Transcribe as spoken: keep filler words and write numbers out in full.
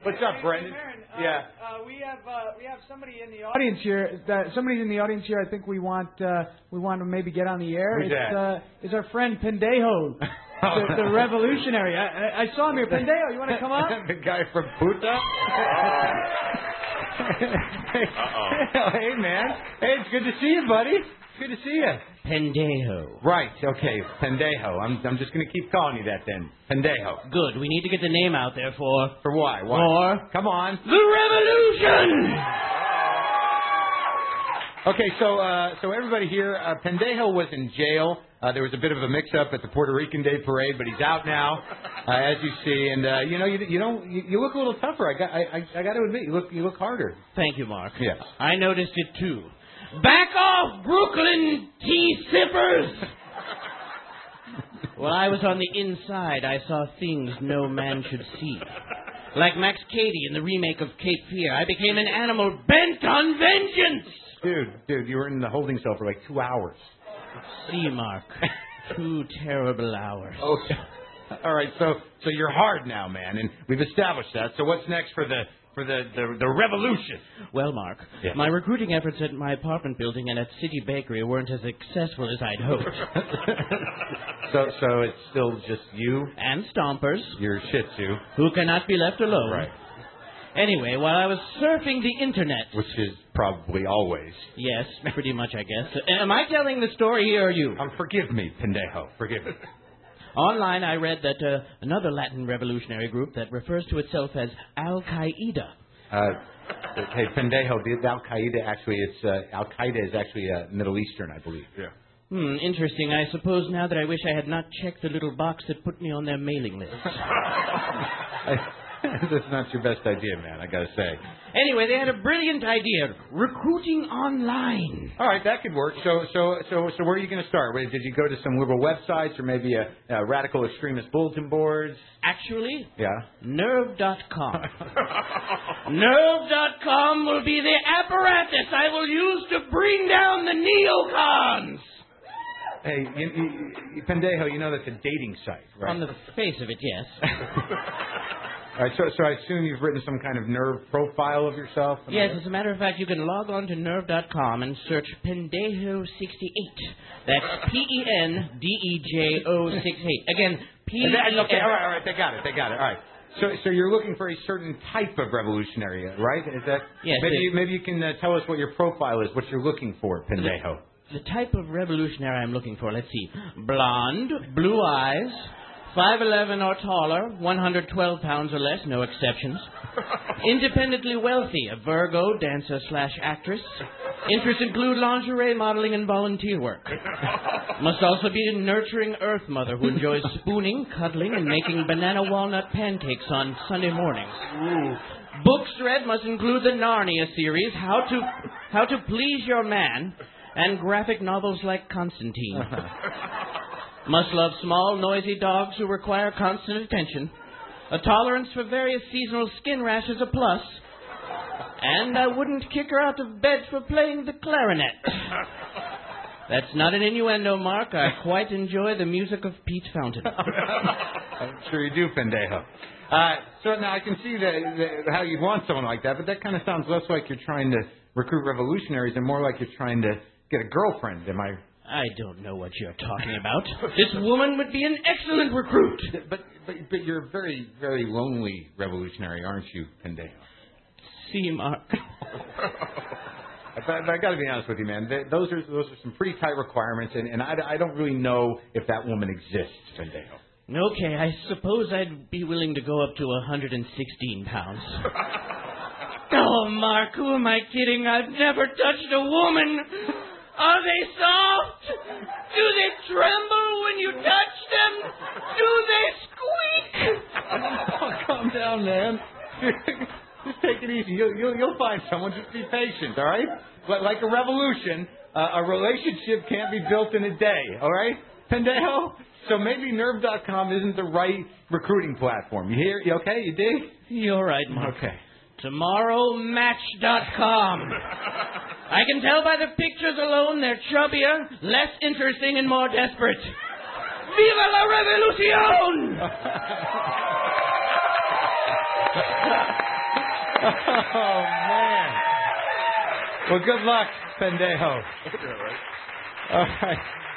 What's up, Brendan? Aaron, uh, yeah. Uh, we have uh, we have somebody in the audience here. That, somebody in the audience here. I think we want uh, we want to maybe get on the air. Who's it's, that? Uh, it's our friend Pendejo, the, the revolutionary. I, I, I saw him here. Pendejo, you want to come up? The guy from Puta. Uh-oh. Hey, man. Hey, it's good to see you, buddy. It's good to see you. Pendejo. Right. Okay. Pendejo. I'm I'm just gonna keep calling you that then. Pendejo. Good. We need to get the name out there for... For why? Why? For... Come on. The revolution! Okay, so uh, so everybody here, uh, Pendejo was in jail. Uh, there was a bit of a mix-up at the Puerto Rican Day Parade, but he's out now, uh, as you see. And uh, you know, you you don't you, you look a little tougher. I got I, I I got to admit, you look you look harder. Thank you, Mark. Yes. I noticed it too. Back off, Brooklyn tea-sippers! While I was on the inside, I saw things no man should see. Like Max Cady in the remake of Cape Fear, I became an animal bent on vengeance! Dude, dude, you were in the holding cell for like two hours. See, Mark. Two terrible hours. Oh, all right. So, so you're hard now, man, and we've established that. So, what's next for the for the the, the revolution? Well, Mark, yeah. my recruiting efforts at my apartment building and at City Bakery weren't as successful as I'd hoped. so, so it's still just you and Stompers, your Shih Tzu, who cannot be left alone. Right. Anyway, while I was surfing the internet... Which is probably always. Yes, pretty much, I guess. Am I telling the story here or you? Um, forgive me, Pendejo. Forgive me. Online, I read that uh, another Latin revolutionary group that refers to itself as Al-Qaeda. Uh, hey, Pendejo, the Al-Qaeda, actually, it's uh, Al-Qaeda is actually uh, Middle Eastern, I believe. Yeah. Hmm, interesting. I suppose now that I wish I had not checked the little box that put me on their mailing list. I, That's not your best idea, man, I gotta say. Anyway, they had a brilliant idea. Recruiting online. All right, that could work. So so, so, so where are you going to start? Did you go to some liberal websites or maybe a, a radical extremist bulletin boards? Actually, yeah. Nerve dot com. Nerve dot com will be the apparatus I will use to bring down the neocons. Hey, you, you, you, Pendejo, you know that's a dating site, right? On the face of it, yes. All right, so, so I assume you've written some kind of Nerve profile of yourself? Yes, as a matter of fact, you can log on to Nerve dot com and search Pendejo sixty-eight. That's P E N D E J O sixty-eight. Again, P E N... Okay, all right, all right, they got it, they got it, all right. So, so you're looking for a certain type of revolutionary, right? Is that... Yes. Maybe, it, you, maybe you can uh, tell us what your profile is, what you're looking for, Pendejo. The, the type of revolutionary I'm looking for, let's see. Blonde, blue eyes... five eleven or taller, one hundred twelve pounds or less, no exceptions. Independently wealthy, a Virgo, dancer slash actress. Interests include lingerie modeling and volunteer work. Must also be a nurturing earth mother who enjoys spooning, cuddling, and making banana walnut pancakes on Sunday mornings. Ooh. Books read must include the Narnia series, How to How to Please Your Man, and graphic novels like Constantine. Must love small, noisy dogs who require constant attention. A tolerance for various seasonal skin rash is a plus. And I wouldn't kick her out of bed for playing the clarinet. That's not an innuendo, Mark. I quite enjoy the music of Pete Fountain. I'm sure you do, Pendejo. Uh, so now I can see the, the, how you'd want someone like that, but that kind of sounds less like you're trying to recruit revolutionaries and more like you're trying to get a girlfriend. Am I... I don't know what you're talking about. This woman would be an excellent recruit. But but, but you're a very, very lonely revolutionary, aren't you, Pendejo? See, Mark. But, but I got to be honest with you, man. Th- Those are those are some pretty tight requirements, and, and I, I don't really know if that woman exists, Pendejo. Okay, I suppose I'd be willing to go up to one hundred sixteen pounds. Oh, Mark, who am I kidding? I've never touched a woman. Are they soft? Do they tremble when you touch them? Do they squeak? Oh, calm down, man. Just take it easy. You'll, you'll, you'll find someone. Just be patient, all right? But like a revolution, uh, a relationship can't be built in a day, all right? Pendejo? So maybe Nerve dot com isn't the right recruiting platform. You hear? You okay? You dig? You're right, Mark. Okay. Tomorrow Match dot com. I can tell by the pictures alone they're chubbier, less interesting, and more desperate. Viva la revolución! Oh, man. Well, good luck, pendejo. Yeah, right. All right.